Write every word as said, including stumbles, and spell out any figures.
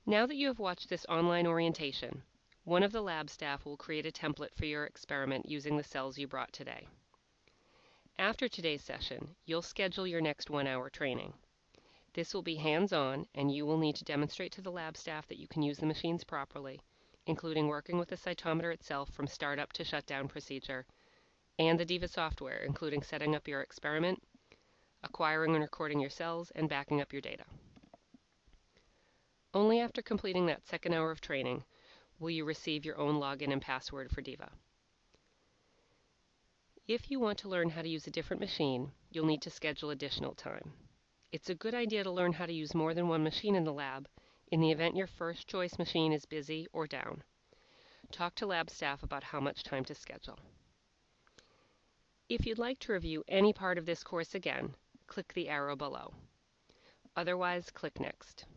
Now that you have watched this online orientation, one of the lab staff will create a template for your experiment using the cells you brought today. After today's session, you'll schedule your next one-hour training. This will be hands-on, and you will need to demonstrate to the lab staff that you can use the machines properly, including working with the cytometer itself from startup to shutdown procedure, and the DIVA software, including setting up your experiment, acquiring and recording your cells, and backing up your data. Only after completing that second hour of training will you receive your own login and password for DIVA. If you want to learn how to use a different machine, you'll need to schedule additional time. It's a good idea to learn how to use more than one machine in the lab in the event your first choice machine is busy or down. Talk to lab staff about how much time to schedule. If you'd like to review any part of this course again, click the arrow below. Otherwise, click Next.